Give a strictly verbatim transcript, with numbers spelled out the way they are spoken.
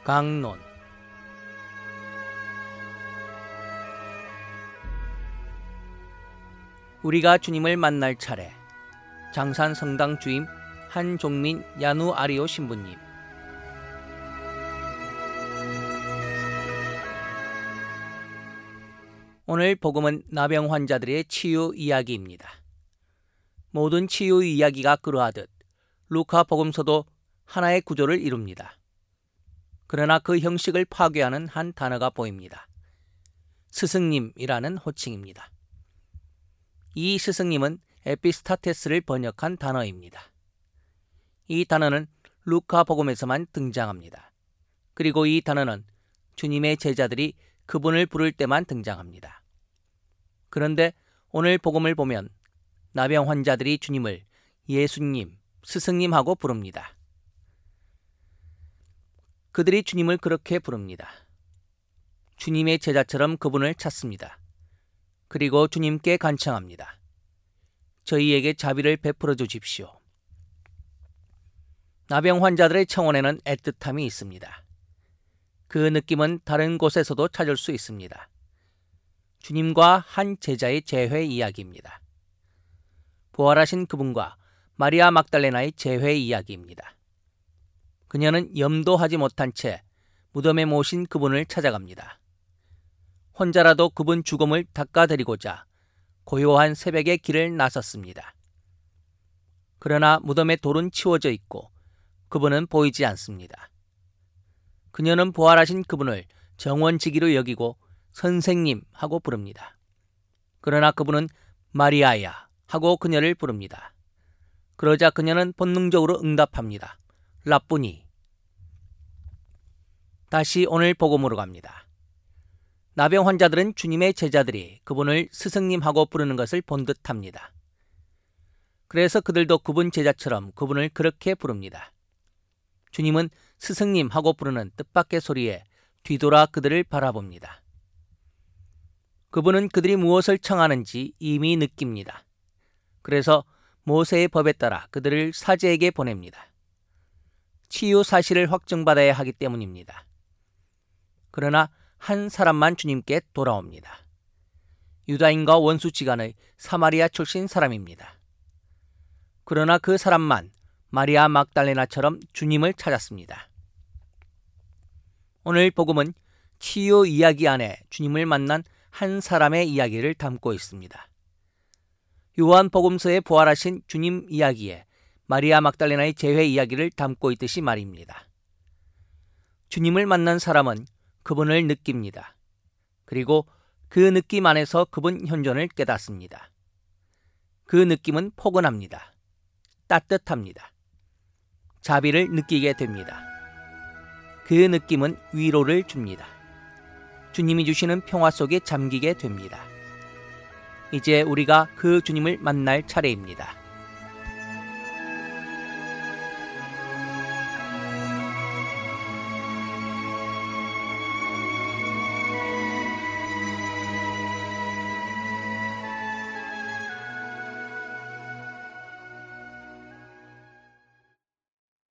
강론. 우리가 주님을 만날 차례. 장산 성당 주임 한종민 야누아리오 신부님. 오늘 복음은 나병 환자들의 치유 이야기입니다. 모든 치유 이야기가 그러하듯 루카 복음서도 하나의 구조를 이룹니다. 그러나 그 형식을 파괴하는 한 단어가 보입니다. 스승님이라는 호칭입니다. 이 스승님은 에피스타테스를 번역한 단어입니다. 이 단어는 루카 복음에서만 등장합니다. 그리고 이 단어는 주님의 제자들이 그분을 부를 때만 등장합니다. 그런데 오늘 복음을 보면 나병 환자들이 주님을 예수님, 스승님하고 부릅니다. 그들이 주님을 그렇게 부릅니다. 주님의 제자처럼 그분을 찾습니다. 그리고 주님께 간청합니다. 저희에게 자비를 베풀어 주십시오. 나병 환자들의 청원에는 애틋함이 있습니다. 그 느낌은 다른 곳에서도 찾을 수 있습니다. 주님과 한 제자의 재회 이야기입니다. 부활하신 그분과 마리아 막달레나의 재회 이야기입니다. 그녀는 염도하지 못한 채 무덤에 모신 그분을 찾아갑니다. 혼자라도 그분 죽음을 닦아드리고자 고요한 새벽의 길을 나섰습니다. 그러나 무덤의 돌은 치워져 있고 그분은 보이지 않습니다. 그녀는 부활하신 그분을 정원지기로 여기고 선생님 하고 부릅니다. 그러나 그분은 마리아야 하고 그녀를 부릅니다. 그러자 그녀는 본능적으로 응답합니다. 라뿌니. 다시 오늘 복음으로 갑니다. 나병 환자들은 주님의 제자들이 그분을 스승님하고 부르는 것을 본 듯합니다. 그래서 그들도 그분 제자처럼 그분을 그렇게 부릅니다. 주님은 스승님하고 부르는 뜻밖의 소리에 뒤돌아 그들을 바라봅니다. 그분은 그들이 무엇을 청하는지 이미 느낍니다. 그래서 모세의 법에 따라 그들을 사제에게 보냅니다. 치유 사실을 확정받아야 하기 때문입니다. 그러나 한 사람만 주님께 돌아옵니다. 유다인과 원수지간의 사마리아 출신 사람입니다. 그러나 그 사람만 마리아 막달레나처럼 주님을 찾았습니다. 오늘 복음은 치유 이야기 안에 주님을 만난 한 사람의 이야기를 담고 있습니다. 요한 복음서에 부활하신 주님 이야기에 마리아 막달레나의 재회 이야기를 담고 있듯이 말입니다. 주님을 만난 사람은 그분을 느낍니다. 그리고 그 느낌 안에서 그분 현존을 깨닫습니다. 그 느낌은 포근합니다. 따뜻합니다. 자비를 느끼게 됩니다. 그 느낌은 위로를 줍니다. 주님이 주시는 평화 속에 잠기게 됩니다. 이제 우리가 그 주님을 만날 차례입니다.